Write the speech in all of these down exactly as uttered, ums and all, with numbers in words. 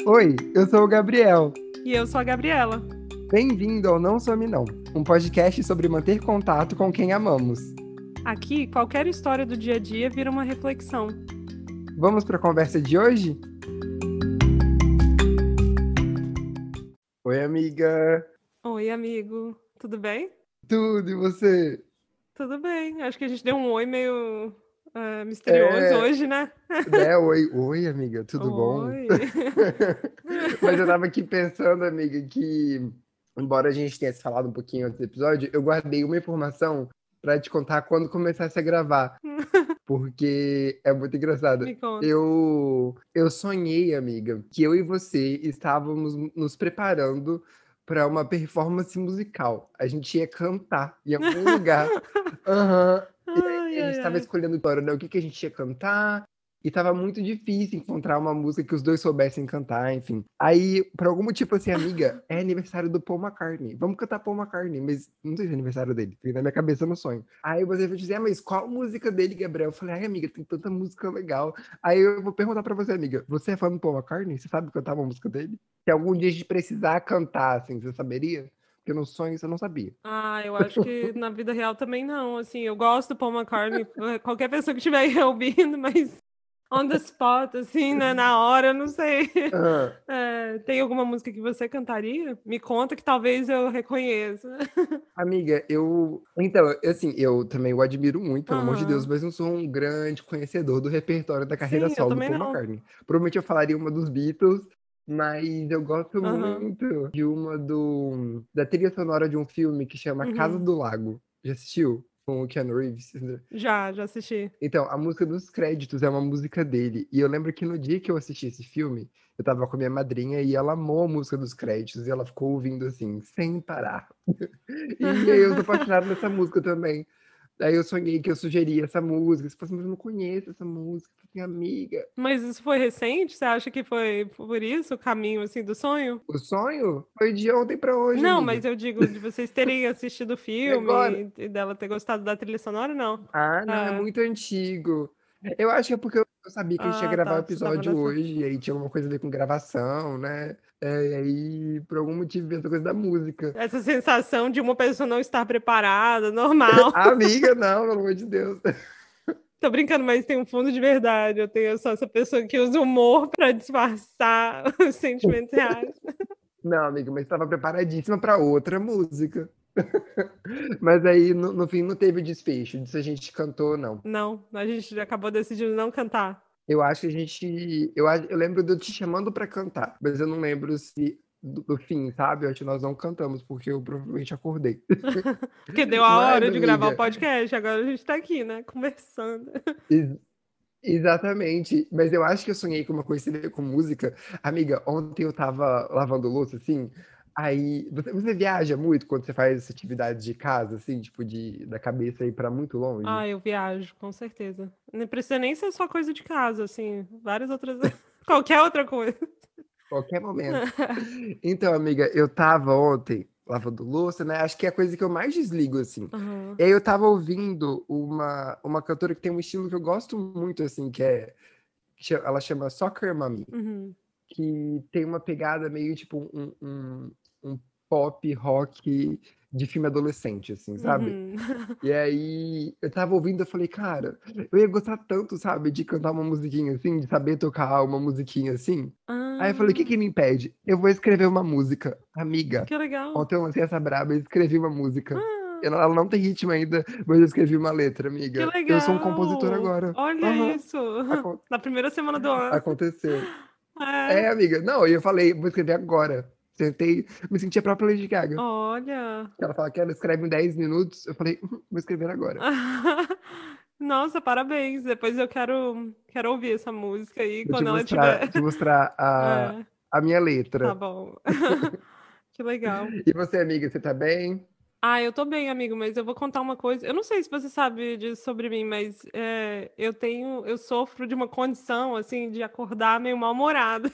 Oi, eu sou o Gabriel. E eu sou a Gabriela. Bem-vindo ao Não Some Não, um podcast sobre manter contato com quem amamos. Aqui, qualquer história do dia a dia vira uma reflexão. Vamos para a conversa de hoje? Oi, amiga. Oi, amigo. Tudo bem? Tudo, e você? Tudo bem. Acho que a gente deu um oi meio uh, misterioso É, hoje, né? né? Oi, oi, amiga, tudo bom? Oi. Mas eu tava aqui pensando, amiga, que embora a gente tenha se falado um pouquinho antes do episódio, eu guardei uma informação para te contar quando começasse a gravar, porque é muito engraçado. Me conta. Eu, eu sonhei, amiga, que eu e você estávamos nos preparando para uma performance musical. A gente ia cantar em algum lugar. Aham. E aí Ai, a gente ai, estava ai. escolhendo agora, né, o que que a gente ia cantar. E tava muito difícil encontrar uma música que os dois soubessem cantar, enfim. Aí, por algum motivo, assim, amiga, é aniversário do Paul McCartney. Vamos cantar Paul McCartney, mas não sei se é aniversário dele. Fica na minha cabeça no sonho. Aí você vai dizer, ah, mas qual música dele, Gabriel? Eu falei, ai, amiga, tem tanta música legal. Aí eu vou perguntar pra você, amiga, você é fã do Paul McCartney? Você sabe cantar uma música dele? Se algum dia a gente precisar cantar, assim, você saberia? Porque no sonho você não sabia. Ah, eu acho que na vida real também não. Assim, eu gosto do Paul McCartney, qualquer pessoa que estiver aí ouvindo, mas on the spot, assim, né? Na hora, eu não sei. Ah, É, tem alguma música que você cantaria? Me conta que talvez eu reconheça. amiga, eu. Então, assim, eu também o admiro muito, pelo amor de Deus, Aham. mas não sou um grande conhecedor do repertório da carreira Sim, eu solo do também Paul não. McCartney. Provavelmente eu falaria uma dos Beatles, mas eu gosto Aham. muito de uma do da trilha sonora de um filme que chama Casa Uhum. do Lago. Já assistiu? Com o Keanu Reeves. Já, já assisti. Então, a música dos créditos é uma música dele. E eu lembro que no dia que eu assisti esse filme, eu tava com a minha madrinha e ela amou a música dos créditos e ela ficou ouvindo assim, sem parar. E aí eu sou apaixonado nessa música também. Aí eu sonhei que eu sugeria essa música. Você falou assim, mas eu não conheço essa música. Eu falei, amiga, Mas isso foi recente? Você acha que foi por isso o caminho assim do sonho? o sonho foi de ontem pra hoje, Não, amiga. mas eu digo de vocês terem assistido o E agora? filme e dela ter gostado da trilha sonora, não. Ah, não, é É. muito antigo. Eu acho que é porque eu eu sabia que a gente ia Ah, gravar o tá. Você tava episódio nessa. hoje, e aí tinha alguma coisa a ver com gravação, né? É, e aí, por algum motivo, veio essa coisa da música. Essa sensação de uma pessoa não estar preparada, normal. Amiga, não, pelo amor de Deus. Tô brincando, mas tem um fundo de verdade. Eu tenho só essa pessoa que usa humor pra disfarçar os sentimentos reais. Não, amiga, mas estava preparadíssima para outra música. Mas aí, no, no fim, não teve desfecho de se a gente cantou ou não. Não, a gente acabou decidindo não cantar. Eu acho que a gente. Eu, acho- eu lembro de eu te chamando para cantar, mas eu não lembro se do, do fim, sabe? Eu acho que nós não cantamos, porque eu provavelmente acordei. Porque deu a Mas, hora de gravar o amiga, podcast, agora a gente tá aqui, né? Conversando. ex- exatamente. Mas eu acho que eu sonhei com uma coisa que tem a ver com música. Amiga, ontem eu tava lavando louça, assim. Aí, você, você viaja muito quando você faz essa atividade de casa, assim, tipo, de, da cabeça ir para muito longe? Ah, eu viajo, com certeza. Não precisa nem ser só coisa de casa, assim, várias outras. Qualquer outra coisa. Qualquer momento. Então, amiga, eu tava ontem lavando louça, né? Acho que é a coisa que eu mais desligo, assim. Aham. E aí eu tava ouvindo uma, uma cantora que tem um estilo que eu gosto muito, assim, que é. que cha- Ela chama Soccer Mommy, Uhum. que tem uma pegada meio tipo um, um, um pop rock de filme adolescente, assim, sabe? Uhum. E aí eu tava ouvindo, eu falei, cara, eu ia gostar tanto, sabe, de cantar uma musiquinha assim, de saber tocar uma musiquinha assim. Aí eu falei, o que Ah, que me impede? Eu vou escrever uma música, amiga. que legal. Ontem eu lancei essa braba e escrevi uma música. Ah, Ela ela não tem ritmo ainda, mas eu escrevi uma letra, que amiga. Eu sou um compositor legal. agora. Olha Aham, isso. acon- Na primeira semana do ano. aconteceu. É. É, amiga. Não, e eu falei, vou escrever agora. Sentei, me senti a própria Lady Gaga. Olha. Ela fala que ela escreve em dez minutos. Eu falei, "Uhum, vou escrever agora." Nossa, parabéns. Depois eu quero, quero ouvir essa música aí Vou te quando ela mostrar, tiver. te mostrar a, É, a minha tá letra. bom. Que legal. E você, amiga, você tá bem? Ah, eu tô bem, amigo, mas eu vou contar uma coisa. Eu não sei se você sabe disso sobre mim, mas é, eu tenho, eu sofro de uma condição assim de acordar meio mal-humorada.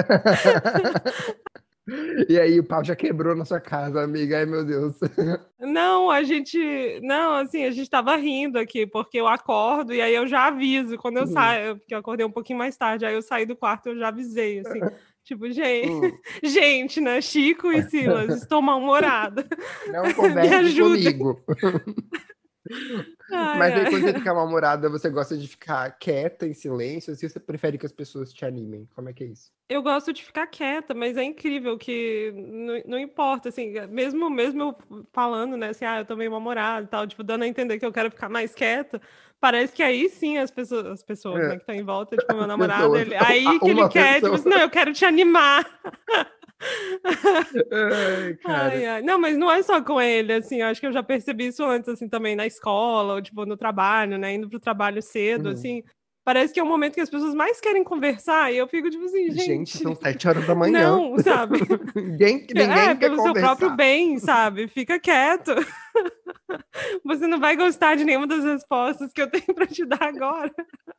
E aí, o pau já quebrou na sua casa, amiga. Ai, meu Deus. Não, a gente, não, assim, a gente tava rindo aqui porque eu acordo e aí eu já aviso quando eu Uhum. saio, porque eu acordei um pouquinho mais tarde, aí eu saí do quarto, eu já avisei assim. Tipo, gente, Hum, gente, né? Chico e Silas, estou mal-humorada. não Me converse ajuda. comigo. Ai, Mas aí, quando você ai. fica mal-humorada, você gosta de ficar quieta, em silêncio, ou se você prefere que as pessoas te animem? Como é que é isso? Eu gosto de ficar quieta, mas é incrível que não, não importa, assim, mesmo, mesmo eu falando, né, assim, ah, eu tô meio mal-humorada e tal, tipo, dando a entender que eu quero ficar mais quieta, parece que aí sim as pessoas, as pessoas, né, É, que estão em volta, tipo, meu namorado, pessoas. ele, aí que ele Uma quer, tipo pessoa. assim, não, eu quero te animar. Ai, Ai, cara. ai. Não, mas não é só com ele, assim, eu acho que eu já percebi isso antes, assim, também na escola, ou, tipo, no trabalho, né, indo pro trabalho cedo, Uhum. assim, parece que é o momento que as pessoas mais querem conversar, e eu fico, tipo assim, Gente, são gente, sete horas da manhã. não, sabe? Ninguém, É, ninguém quer pelo seu próprio conversar. bem, sabe? Fica quieto. Você não vai gostar de nenhuma das respostas que eu tenho pra te dar agora.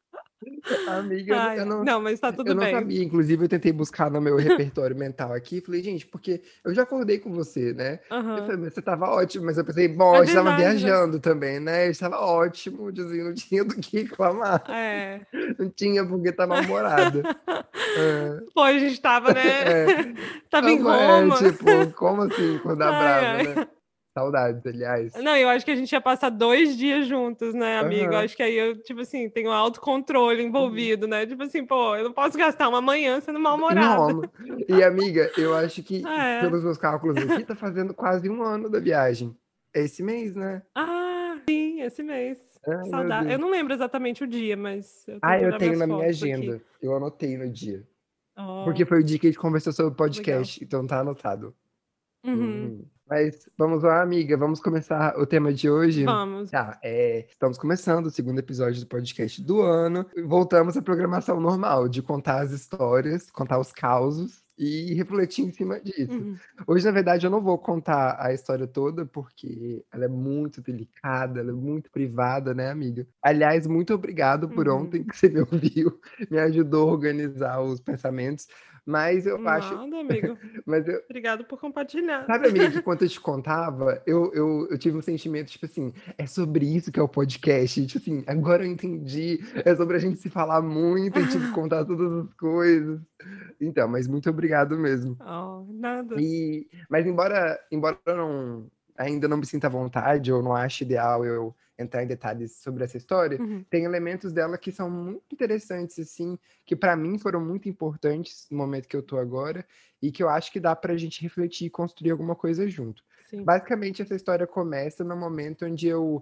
Amiga, eu não, Ai, eu ai. não, Não, mas tá eu tudo não bem. sabia. Inclusive, eu tentei buscar no meu repertório mental aqui. Falei, gente, porque eu já acordei com você, né? Eu Aham. falei, mas você tava ótimo. Mas eu pensei, bom, É eu estava verdade, né? viajando também, né? Eu estava ótimo, dizendo, não tinha do que reclamar. É. Não tinha porque tá mal-humorada. Ah, Pô, a gente tava, né? é, Tava em como é, Roma. tipo, como assim, acordar Ai, brava, ai. né? Saudades, aliás. Não, eu acho que a gente ia passar dois dias juntos, né, amigo? Eu Aham. acho que aí eu, tipo assim, tenho autocontrole Uhum. envolvido, né? Tipo assim, pô, eu não posso gastar uma manhã sendo Em mal-humorada. Roma. E, amiga, eu acho que, É. pelos meus cálculos aqui, tá fazendo quase um ano da viagem. É esse mês, né? Ah, sim, esse mês. Que Ai, meu saudade. Eu Deus. não lembro exatamente o dia, mas eu tenho Ah, que eu olhar tenho minhas na minha fotos aqui. agenda. Eu anotei no dia. Porque Oh, foi o dia que a gente conversou sobre o legal. podcast, então tá anotado. Uhum. Uhum. Mas vamos lá, amiga, vamos começar o tema de hoje. Vamos. Tá, é, estamos começando o segundo episódio do podcast do ano. Voltamos à programação normal, de contar as histórias, contar os causos e refletir em cima disso. Uhum. Hoje, na verdade, eu não vou contar a história toda, porque ela é muito delicada, ela é muito privada, né, amiga? Aliás, muito obrigado por Uhum. ontem que você me ouviu, me ajudou a organizar os pensamentos. Mas eu acho, Nada, amigo. mas eu, Obrigado por compartilhar. sabe, amiga, que quando eu te contava, eu, eu, eu tive um sentimento, tipo assim, é sobre isso que é o podcast. Tipo assim, agora eu entendi. É sobre a gente se falar muito e, tipo, contar todas as coisas. Então, mas muito obrigado mesmo. Oh, nada. E, mas embora, embora eu não, ainda não me sinta à vontade, ou não ache ideal eu entrar em detalhes sobre essa história, Uhum. tem elementos dela que são muito interessantes, assim, que para mim foram muito importantes no momento que eu tô agora, e que eu acho que dá pra gente refletir e construir alguma coisa junto. Sim. Basicamente, essa história começa no momento onde eu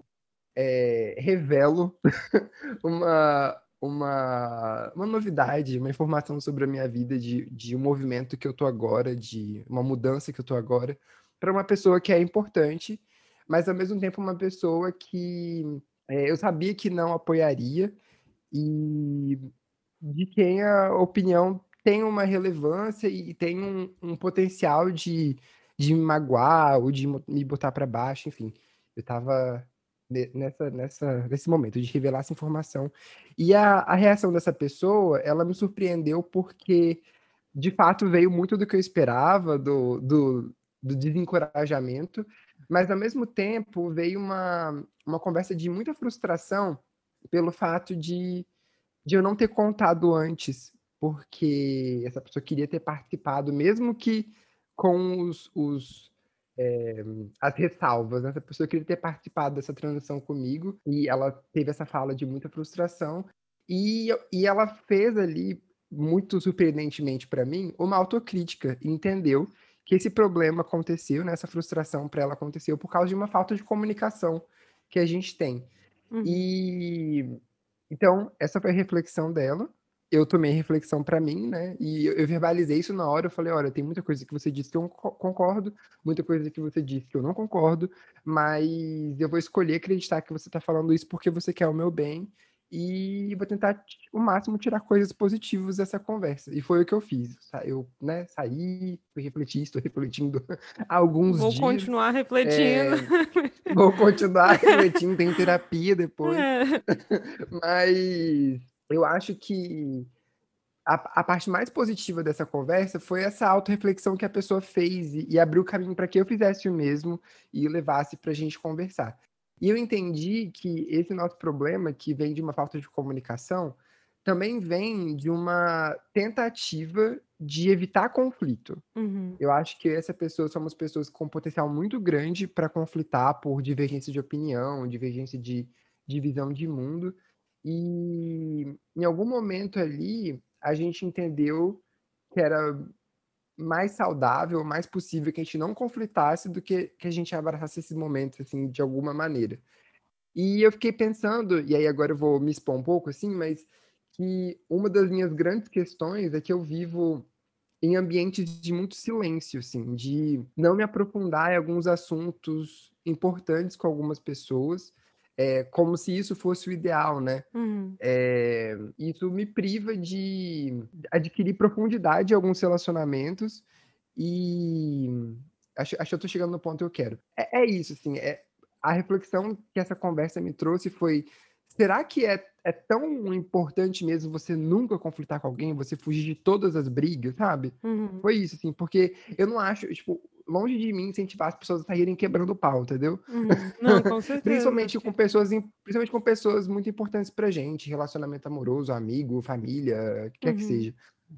é, revelo uma, uma, uma novidade, uma informação sobre a minha vida, de, de um movimento que eu tô agora, de uma mudança que eu tô agora, para uma pessoa que é importante, mas ao mesmo tempo uma pessoa que é, eu sabia que não apoiaria e de quem a opinião tem uma relevância e tem um, um potencial de, de me magoar ou de mo- me botar para baixo, enfim. Eu tava ne- nessa, nessa, nesse momento de revelar essa informação. E a, a reação dessa pessoa, ela me surpreendeu porque, de fato, veio muito do que eu esperava, do, do, do desencorajamento, mas, ao mesmo tempo, veio uma, uma conversa de muita frustração pelo fato de de eu não ter contado antes, porque essa pessoa queria ter participado, mesmo que com os, os é, as ressalvas, né? Essa pessoa queria ter participado dessa transição comigo, e ela teve essa fala de muita frustração, e, e ela fez ali, muito surpreendentemente para mim, uma autocrítica, e entendeu que esse problema aconteceu, né? Essa frustração para ela aconteceu por causa de uma falta de comunicação que a gente tem. Uhum. E então, essa foi a reflexão dela. Eu tomei reflexão pra mim, né? E eu, eu verbalizei isso na hora. Eu falei: olha, tem muita coisa que você disse que eu co- concordo, muita coisa que você disse que eu não concordo, mas eu vou escolher acreditar que você tá falando isso porque você quer o meu bem e vou tentar t- o máximo tirar coisas positivas dessa conversa. E foi o que eu fiz. Sa- Eu, né, saí, fui refletir, estou refletindo há alguns Vou dias. continuar refletindo. É, vou continuar refletindo, tem terapia depois. É. Mas eu acho que a, a parte mais positiva dessa conversa foi essa autorreflexão que a pessoa fez e, e abriu o caminho para que eu fizesse o mesmo e levasse para a gente conversar. E eu entendi que esse nosso problema, que vem de uma falta de comunicação, também vem de uma tentativa de evitar conflito. Uhum. Eu acho que essa pessoa somos pessoas com potencial muito grande para conflitar por divergência de opinião, divergência de de visão de mundo, e em algum momento ali, a gente entendeu que era mais saudável, mais possível que a gente não conflitasse do que que a gente abraçasse esses momentos, assim, de alguma maneira. E eu fiquei pensando, e aí agora eu vou me expor um pouco, assim, mas que uma das minhas grandes questões é que eu vivo em ambientes de muito silêncio, assim, de não me aprofundar em alguns assuntos importantes com algumas pessoas, é como se isso fosse o ideal, né? Uhum. É, isso me priva de adquirir profundidade em alguns relacionamentos e acho, acho que eu tô chegando no ponto que eu quero. É, é isso, assim, é, a reflexão que essa conversa me trouxe foi: será que é, é tão importante mesmo você nunca conflitar com alguém, você fugir de todas as brigas, sabe? Uhum. Foi isso, assim, porque eu não acho, tipo, longe de mim incentivar as pessoas a saírem quebrando o pau, entendeu? Uhum. Não, com certeza, Principalmente acho com que pessoas, im- principalmente com pessoas muito importantes pra gente, relacionamento amoroso, amigo, família, quer que uhum. seja.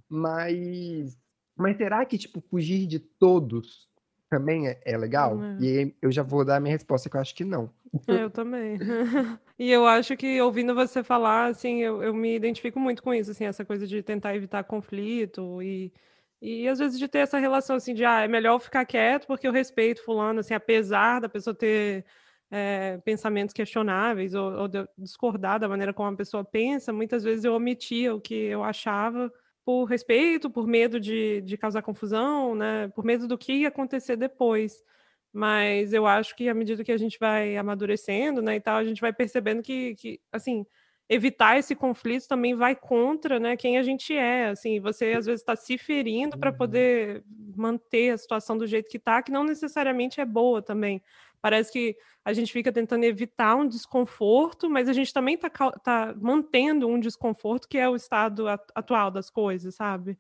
Mas, mas será que, tipo, fugir de todos também é, é legal? E É. aí eu já vou dar a minha resposta, que eu acho que não. É, eu também. E eu acho que ouvindo você falar, assim, eu, eu me identifico muito com isso, assim, essa coisa de tentar evitar conflito e, e às vezes de ter essa relação, assim, de, ah, é melhor ficar quieto porque eu respeito fulano, assim, apesar da pessoa ter é, pensamentos questionáveis ou, ou de eu discordar da maneira como a pessoa pensa, muitas vezes eu omitia o que eu achava por respeito, por medo de, de causar confusão, né, por medo do que ia acontecer depois. Mas eu acho que à medida que a gente vai amadurecendo, né, e tal, a gente vai percebendo que que, assim, evitar esse conflito também vai contra, né, quem a gente é, assim, você às vezes está se ferindo para Uhum, poder manter a situação do jeito que está, que não necessariamente é boa também. Parece que a gente fica tentando evitar um desconforto, mas a gente também está tá mantendo um desconforto que é o estado a atual das coisas, sabe?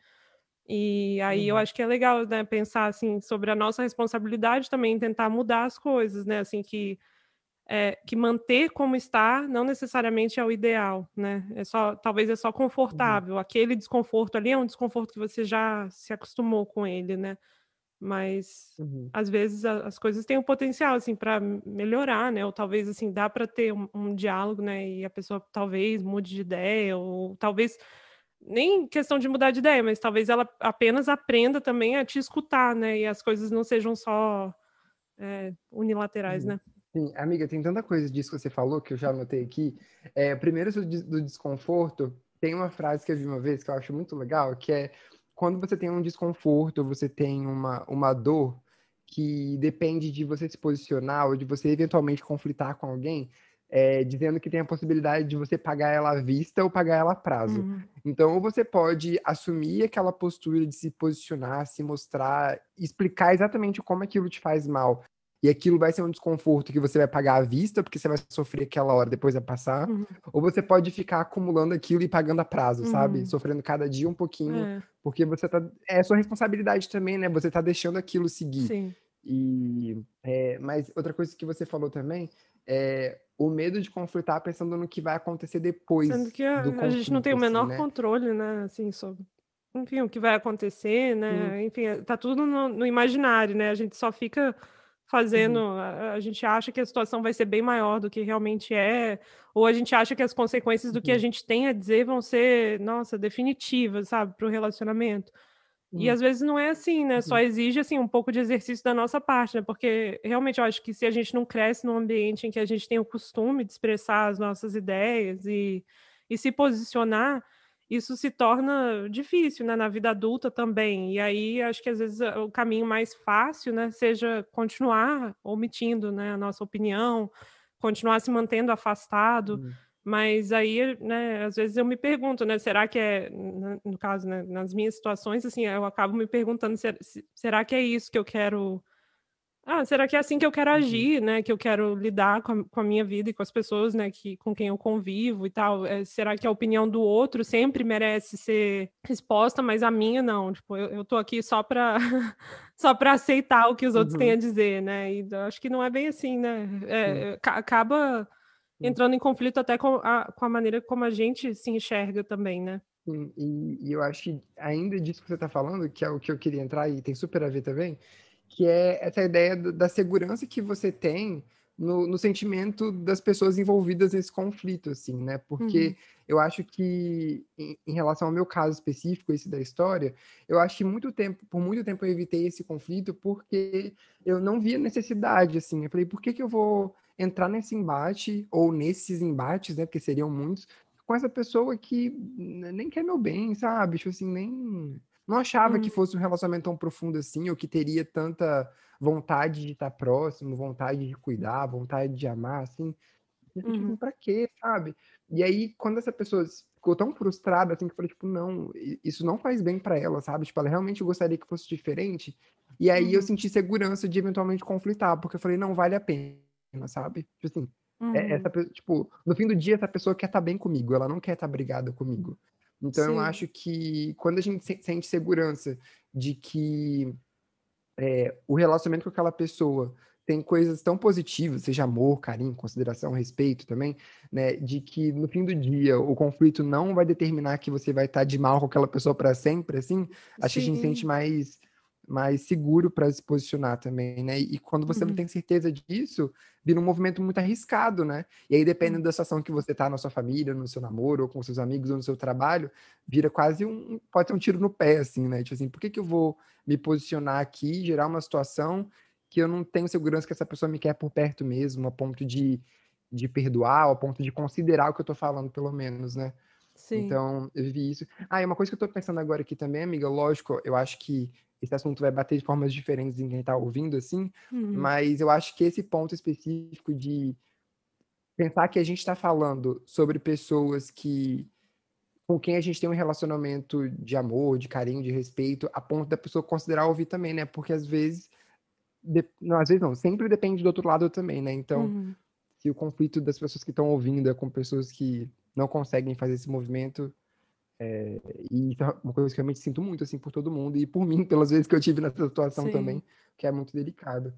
E aí eu uhum, acho que é legal, né, pensar, assim, sobre a nossa responsabilidade também em tentar mudar as coisas, né, assim, que, eh, que manter como está não necessariamente é o ideal, né, é só talvez é só uhum, confortável, aquele desconforto ali é um desconforto que você já se acostumou com ele, né, mas uhum, às vezes a as coisas têm o potencial, assim, para melhorar, né, ou talvez, assim, dá para ter um um diálogo, né, e a pessoa talvez mude de ideia ou talvez nem questão de mudar de ideia, mas talvez ela apenas aprenda também a te escutar, né, e as coisas não sejam só, eh, unilaterais, uhum. né. Sim, amiga, tem tanta coisa disso que você falou que eu já anotei aqui. É, primeiro, isso do do desconforto, tem uma frase que eu vi uma vez que eu acho muito legal, que é quando você tem um desconforto, você tem uma, uma dor que depende de você se posicionar ou de você eventualmente conflitar com alguém, é, dizendo que tem a possibilidade de você pagar ela à vista ou pagar ela a prazo. Uhum, Então, ou você pode assumir aquela postura de se posicionar, se mostrar, explicar exatamente como aquilo te faz mal, e aquilo vai ser um desconforto que você vai pagar à vista, porque você vai sofrer aquela hora, depois vai passar. uhum, Ou você pode ficar acumulando aquilo e pagando a prazo, sabe? uhum. Sofrendo cada dia um pouquinho, É, porque você tá. É sua responsabilidade também, né? Você tá deixando aquilo seguir. sim. E, é, mas outra coisa que você falou também é o medo de conflitar pensando no que vai acontecer Sendo depois que do a a gente não tem conflito, o assim, menor né? controle, né, assim, sobre, enfim, o que vai acontecer, Sim. né, enfim, eh, tá tudo no no imaginário, né, a gente só fica fazendo Uhum, a a gente acha que a situação vai ser bem maior do que realmente é, ou a gente acha que as consequências do que a uhum, gente tem a dizer vão ser, nossa, definitivas, sabe, para o relacionamento. E uhum, às vezes não é assim, né, só uhum, exige, assim, um pouco de exercício da nossa parte, né, porque realmente eu acho que se a gente não cresce num ambiente em que a gente tem o costume de expressar as nossas ideias e e se posicionar, isso se torna difícil, né, na vida adulta também. E aí acho que às vezes a o caminho mais fácil, né, seja continuar omitindo, né, a nossa opinião, continuar se mantendo afastado. uhum, Mas aí, né, às vezes eu me pergunto, né, será que é na no caso, né, nas minhas situações, assim, eu acabo me perguntando se se será que é isso que eu quero, ah, será que é assim que eu quero uhum, agir, né, que eu quero lidar com a com a minha vida e com as pessoas, né, que com quem eu convivo e tal, eh, será que a opinião do outro sempre merece ser exposta, mas a minha não, tipo, eu eu tô aqui só pra só pra aceitar o que os outros têm a uhum, dizer, né, e eu acho que não é bem assim, né, sim. eh, aca acaba Sim, entrando em conflito até com a com a maneira como a gente se enxerga também, né. sim. E, e eu acho que ainda disso que você está falando, que é o que eu queria entrar e tem super a ver também, que é essa ideia do- da segurança que você tem no, no sentimento das pessoas envolvidas nesse conflito, assim, né? Porque Uhum, eu acho que, em, em relação ao meu caso específico, esse da história, eu acho que muito tempo, por muito tempo eu evitei esse conflito porque eu não via necessidade, assim. Eu falei, por que que eu vou entrar nesse embate, ou nesses embates, né? Porque seriam muitos, com essa pessoa que n- nem quer meu bem, sabe? Tipo assim, nem. Não achava que uhum, fosse um relacionamento tão profundo assim, ou que teria tanta vontade de estar próximo, vontade de cuidar, vontade de amar, assim. Eu fiquei, tipo assim, uhum. pra quê, sabe? E aí, quando essa pessoa ficou tão frustrada, assim, que eu falei, tipo, não, i- isso não faz bem pra ela, sabe? Tipo, ela realmente gostaria que fosse diferente. E aí eu Uhum, senti segurança de eventualmente conflitar, porque eu falei, não, vale a pena, sabe? Tipo assim, é- essa, uhum. pe- tipo, no fim do dia, essa pessoa quer estar bem comigo, ela não quer estar brigada comigo. Então eu Sim, acho que quando a gente se- sente segurança de que o relacionamento com aquela pessoa tem coisas tão positivas, seja amor, carinho, consideração, respeito também, né? De que no fim do dia o conflito não vai determinar que você vai estar de mal com aquela pessoa para sempre, assim. Acho que a gente se sente sim. mais mais seguro para se posicionar também, né? E quando você não Uhum, tem certeza disso, vira um movimento muito arriscado, né? E aí dependendo uhum. da situação que você tá na sua família, no seu namoro, ou com seus amigos, ou no seu trabalho, vira quase um, pode ser um tiro no pé, assim, né? Tipo assim, por que que eu vou me posicionar aqui, gerar uma situação que eu não tenho segurança que essa pessoa me quer por perto mesmo, a ponto de, de perdoar, a ponto de considerar o que eu tô falando, pelo menos, né? Sim. Então, eu vi isso. Ah, e uma coisa que eu tô pensando agora aqui também, amiga, lógico, eu acho que esse assunto vai bater de formas diferentes em quem tá ouvindo, assim, Uhum, mas eu acho que esse ponto específico de pensar que a gente está falando sobre pessoas que com quem a gente tem um relacionamento de amor, de carinho, de respeito, a ponto da pessoa considerar ouvir também, né? Porque às vezes, de- não, às vezes não, sempre depende do outro lado também, né? Então, uhum. se o conflito das pessoas que estão ouvindo é com pessoas que não conseguem fazer esse movimento, e isso é uma coisa que eu realmente sinto muito, assim, por todo mundo, e por mim, pelas vezes que eu tive nessa situação Sim. também, que é muito delicado.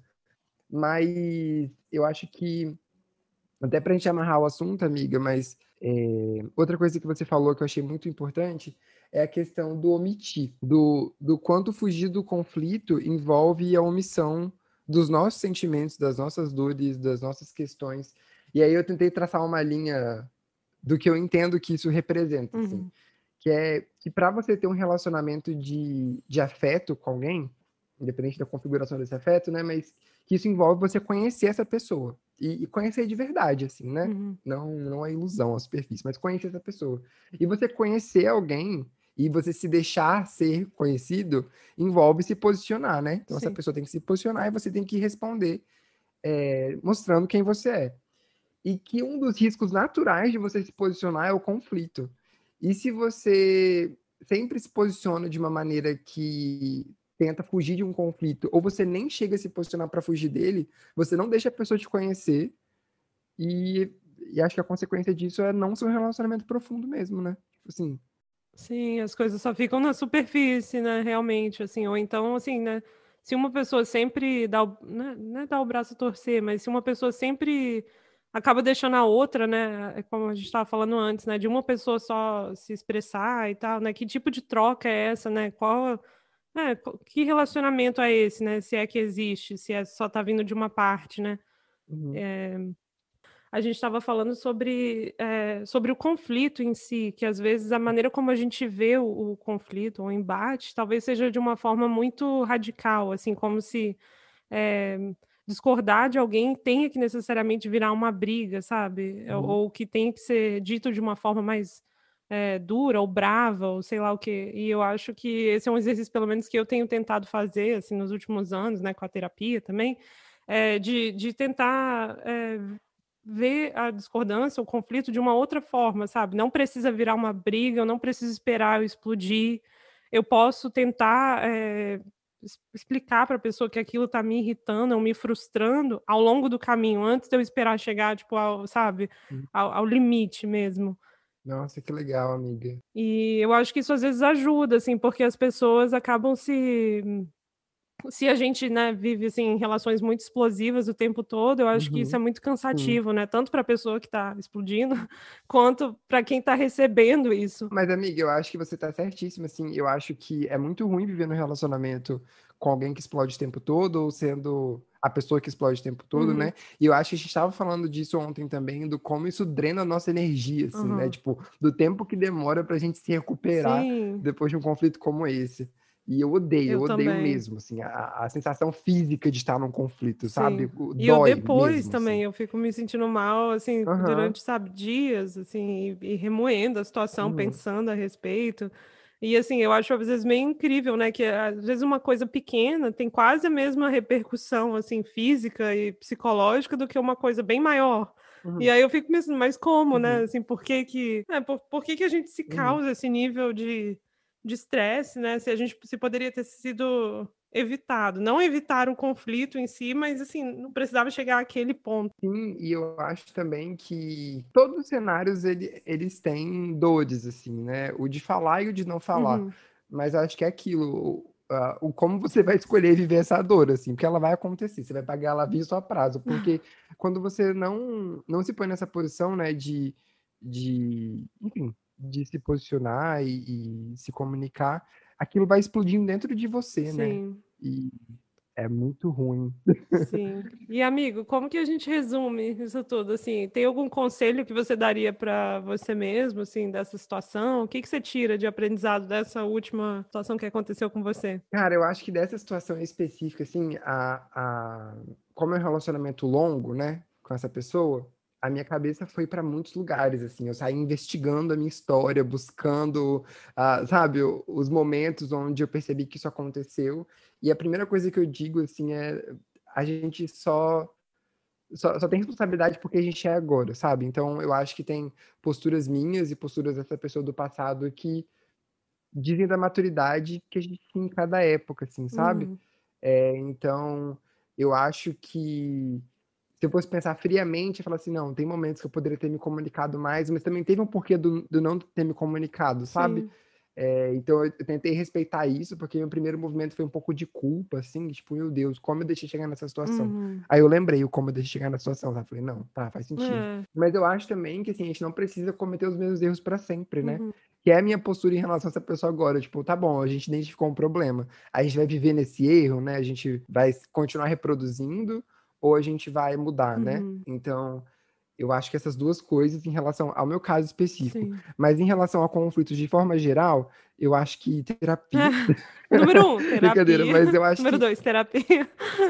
Mas eu acho que até pra gente amarrar o assunto, amiga, mas é, outra coisa que você falou que eu achei muito importante é a questão do omitir, do, do quanto fugir do conflito envolve a omissão dos nossos sentimentos, das nossas dores, das nossas questões. E aí eu tentei traçar uma linha do que eu entendo que isso representa, assim, Uhum, que é que para você ter um relacionamento de, de afeto com alguém, independente da configuração desse afeto, né, mas que isso envolve você conhecer essa pessoa e, e conhecer de verdade, assim, né? uhum. Não, não é ilusão a superfície, mas conhecer essa pessoa. E você conhecer alguém e você se deixar ser conhecido envolve se posicionar, né? Então essa Sim. pessoa tem que se posicionar e você tem que responder, é, mostrando quem você é. E que um dos riscos naturais de você se posicionar é o conflito. E se você sempre se posiciona de uma maneira que tenta fugir de um conflito, ou você nem chega a se posicionar para fugir dele, você não deixa a pessoa te conhecer, e, e acho que a consequência disso é não ser um relacionamento profundo mesmo, né? Tipo assim, Sim, as coisas só ficam na superfície, né, realmente, assim, ou então, assim, né, se uma pessoa sempre dá o né, não é dar o braço a torcer, mas se uma pessoa sempre acaba deixando a outra, né, é como a gente estava falando antes, né, de uma pessoa só se expressar e tal, né, que tipo de troca é essa, né, qual é, co que relacionamento é esse, né, se é que existe, se é só tá vindo de uma parte, né. uhum, Eh a gente estava falando sobre, eh, sobre o conflito em si, que às vezes a maneira como a gente vê o o conflito, o embate, talvez seja de uma forma muito radical, assim, como se, eh, discordar de alguém tenha que necessariamente virar uma briga, sabe? Ou uhum, ou que tenha que ser dito de uma forma mais, eh, dura ou brava ou sei lá o quê. E eu acho que esse é um exercício, pelo menos, que eu tenho tentado fazer, assim, nos últimos anos, né, com a terapia também, eh, de de tentar, eh ver a discordância, o conflito de uma outra forma, sabe. Não precisa virar uma briga, eu não preciso esperar eu explodir. Eu posso tentar, eh, ex explicar para a pessoa que aquilo está me irritando ou me frustrando ao longo do caminho, antes de eu esperar chegar, tipo, ao sabe, uhum. ao ao limite mesmo. Nossa, que legal, amiga. E eu acho que isso às vezes ajuda, assim, porque as pessoas acabam se se a gente, né, vive, assim, em relações muito explosivas o tempo todo, eu acho que isso é Uhum. muito Sim. cansativo, né, tanto pra pessoa que tá explodindo, quanto pra quem tá recebendo isso. Mas amiga, eu acho que você tá certíssima, assim, eu acho que é muito ruim viver num relacionamento com alguém que explode o tempo todo, ou sendo a pessoa que explode o tempo todo, Uhum. né. E eu acho que a gente estava falando disso ontem também, do como isso drena a nossa energia, assim, né, Aham. tipo, do tempo que demora pra gente se recuperar Sim. depois de um conflito como esse. E eu odeio, eu Eu odeio também. mesmo, assim, a a sensação física de estar num conflito, sabe, Sim. o E o dói depois mesmo, assim. também, eu fico me sentindo mal, assim, Aham. durante, sabe, dias, assim, e e remoendo a situação, Uhum. pensando a respeito. E, assim, eu acho, às vezes, meio incrível, né, que às vezes uma coisa pequena tem quase a mesma repercussão, assim, física e psicológica do que uma coisa bem maior. E Uhum. aí eu fico pensando: "Mas como, né, Uhum. assim, por que que é, por por que que a gente se Uhum. causa esse nível de de estresse, né, se a gente se poderia ter sido evitado?". Não evitar o conflito em si, mas, assim, não precisava chegar àquele ponto. Sim, e eu acho também que todos os cenários ele eles têm dores, assim, né, o de falar e o de não falar. Uhum. Mas acho que é aquilo, o a o como você vai escolher viver essa dor, assim, porque ela vai acontecer, você vai pagar ela à vista ou a prazo, porque quando você não não se põe nessa posição, né, de de, enfim, de se posicionar e e se comunicar, aquilo vai explodindo dentro de você, né, Sim. e é muito ruim. Sim. E amigo, como que a gente resume isso tudo, assim? Tem algum conselho que você daria pra você mesmo, assim, dessa situação? O que que você tira de aprendizado dessa última situação que aconteceu com você? Cara, eu acho que dessa situação em específica, assim, a a como é um relacionamento longo, né, com essa pessoa, a minha cabeça foi pra muitos lugares, assim, eu saí investigando a minha história, buscando, ah, sabe, o os momentos onde eu percebi que isso aconteceu, e a primeira coisa que eu digo, assim, é a gente só só só tem responsabilidade porque a gente é agora, sabe. Então eu acho que tem posturas minhas e posturas dessa pessoa do passado que dizem da maturidade que a gente tem em cada época, assim, sabe. Uhum. Eh, então, eu acho que se eu fosse pensar friamente e falar assim: "Não, tem momentos que eu poderia ter me comunicado mais, mas também teve um porquê do do não ter me comunicado", sabe. Sim. Eh, então eu tentei respeitar isso, porque meu primeiro movimento foi um pouco de culpa, assim, tipo: "Meu Deus, como eu deixei chegar nessa situação?". Uhum. Aí eu lembrei o como eu deixei chegar nessa situação, sabe, falei: "Não, tá, faz sentido". É. Mas eu acho também que, assim, a gente não precisa cometer os mesmos erros pra sempre, né. Uhum. Que é a minha postura em relação a essa pessoa agora, tipo, tá bom, a gente identificou um problema, a gente vai viver nesse erro, né, a gente vai s continuar reproduzindo ou a gente vai mudar, né. Uhum. Então, eu acho que essas duas coisas em relação ao meu caso específico. Sim. Mas em relação a conflitos de forma geral, eu acho que terapia Número um, brincadeira, terapia. mas eu acho Número que dois, terapia.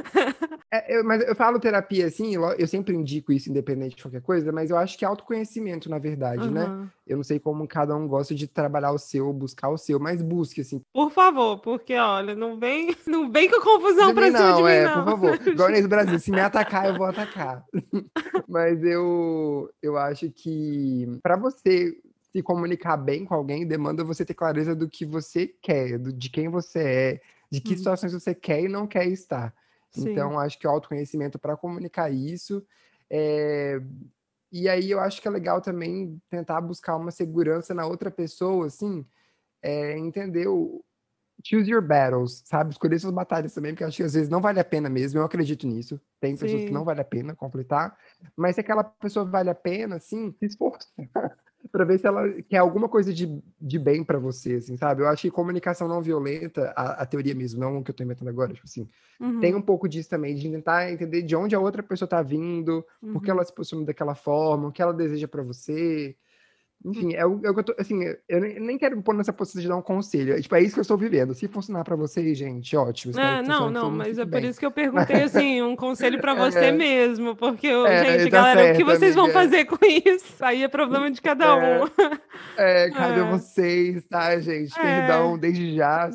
É, eu mas eu falo terapia, assim, lo eu sempre indico isso independente de qualquer coisa, mas eu acho que é autoconhecimento, na verdade, né. Aham. Eu não sei como cada um gosta de trabalhar o seu, buscar o seu, mas busque, assim. Por favor, porque olha, não vem não vem com confusão De mim pra cima de não, mim é, por não. favor. Igual Inês Brasil, se me atacar, eu vou atacar. Mas eu eu acho que pra você se comunicar bem com alguém, demanda você ter clareza do que você quer, do de quem você é, de que Uhum. situações você quer e não quer estar. Sim. Então acho que o autoconhecimento pra comunicar isso, eh, e aí eu acho que é legal também tentar buscar uma segurança na outra pessoa, assim, eh, entender o choose your battles, sabe, escolher suas batalhas também, porque eu acho que às vezes não vale a pena mesmo, eu acredito nisso, tem pessoas que não Sim. vale a pena conflitar, mas se aquela pessoa vale a pena, assim, se esforça pra ver se ela quer alguma coisa de de bem pra você, assim, sabe. Eu acho que comunicação não violenta, a a teoria mesmo, não o que eu tô inventando agora, tipo assim, tem um Uhum. pouco disso também, de tentar entender de onde a outra pessoa tá vindo, por que ela Uhum. se posiciona daquela forma, o que ela deseja pra você. Hum. Enfim, é o é o que eu tô assim, eu nem nem quero me pôr nessa posição de dar um conselho, é tipo, é isso que eu estou vivendo, se funcionar pra vocês, gente, ótimo, espero É, que não, funcione pra não, todo mundo e mas é fique por bem. isso que eu Mas perguntei, assim, um conselho pra você é, mesmo, porque eu é, gente, tá galera, o que certo, vocês vão amiga. fazer com isso? Aí é problema de cada um. É. É, cabe a É. vocês, tá, gente, É. perdão desde já.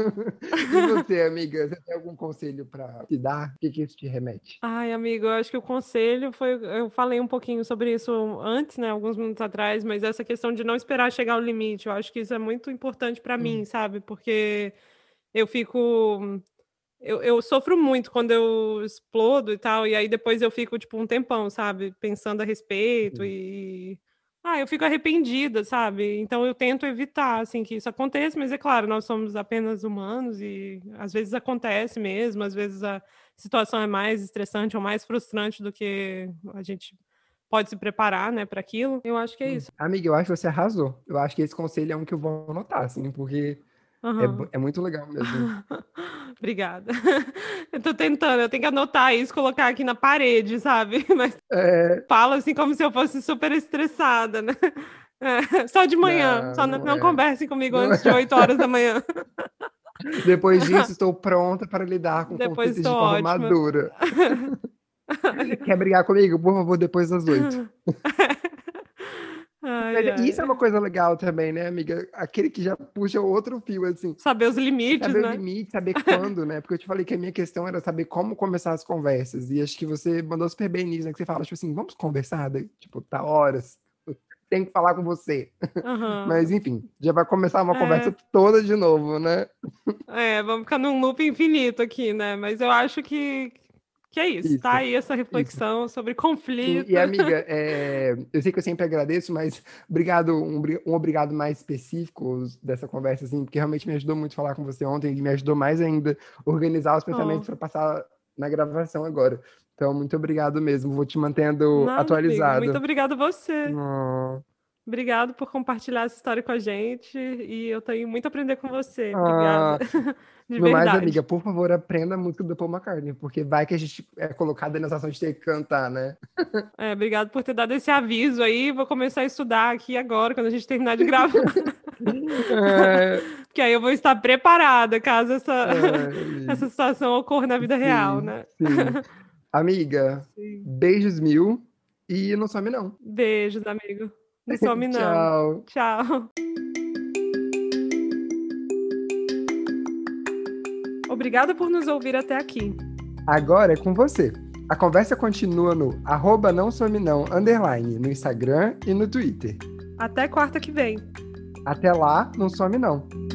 E você, amiga, você tem algum conselho pra me dar? O que que isso te remete? Ai, amigo, eu acho que o conselho foi eu falei um pouquinho sobre isso antes, né, alguns minutos atrás, mas essa questão de não esperar chegar ao limite, eu acho que isso é muito importante pra mim, Hum. sabe, porque eu fico eu eu sofro muito quando eu explodo e tal, e aí depois eu fico, tipo, um tempão, sabe, pensando a respeito Uhum. e Ah, eu fico arrependida, sabe? Então eu tento evitar, assim, que isso aconteça, mas é claro, nós somos apenas humanos e às vezes acontece mesmo, às vezes a situação é mais estressante ou mais frustrante do que a gente pode se preparar, né, para aquilo. Eu acho que é Hum. isso. Amiga, eu acho que você arrasou. Eu acho que esse conselho é um que eu vou anotar, assim, porque é, Aham. bu- é muito legal mesmo. Obrigada. Eu tô tentando, eu tenho que anotar isso, colocar aqui na parede, sabe? Mas É, falo assim como se eu fosse super estressada, né? É, só de manhã, não, só não, não não é. conversem comigo Não é. antes de oito horas da manhã. Depois disso, estou pronta para lidar com Depois conflitos de estou forma ótima. madura. Quer brigar comigo? Por favor, depois das oito. Ai, Mas isso é uma ai. coisa legal também, né, amiga? Aquele que já puxa outro fio, assim. Saber os limites, Saber o né? limite, saber quando, né? Porque eu te falei que a minha questão era saber como começar as conversas. E acho que você mandou super bem nisso, né? Que você fala, tipo assim, vamos conversar? Daí, tipo, tá horas. Tenho que falar com você. Mas, Aham. enfim, já vai começar uma conversa É, toda de novo, né? é, vamos ficar num loop infinito aqui, né? Mas eu acho que, que é isso. Tá Isso, aí essa isso. reflexão sobre Sim, e conflito. amiga, é, eu sei que eu sempre agradeço, mas obrigado, um, obri- um obrigado mais específico dessa conversa, assim, porque realmente me ajudou muito falar com você ontem e me ajudou mais ainda a organizar os pensamentos Oh, para passar na gravação agora. Então, muito obrigado mesmo, vou te mantendo nada, amigo. Muito atualizado. obrigada a você. Oh, Obrigado por compartilhar essa história com a gente. E eu tenho muito a aprender com você. Obrigada. ah, De no mais, verdade. amiga, por favor, aprenda a música do Paul McCartney, porque vai que a gente é colocada na situação de ter que cantar, né? É, obrigado por ter dado esse aviso aí. Vou começar a estudar aqui agora, quando a gente terminar de gravar. É, Porque aí eu vou estar preparada caso essa, ai, amiga. essa situação ocorra na vida real, Sim, né? sim. Amiga, Sim. beijos mil e não some não. Beijos, amigo. Não some, não. Tchau. Tchau. Obrigada por nos ouvir até aqui. Agora é com você. A conversa continua no arroba não some não, underline, no Instagram e no Twitter. Até quarta que vem. Até lá, não some não.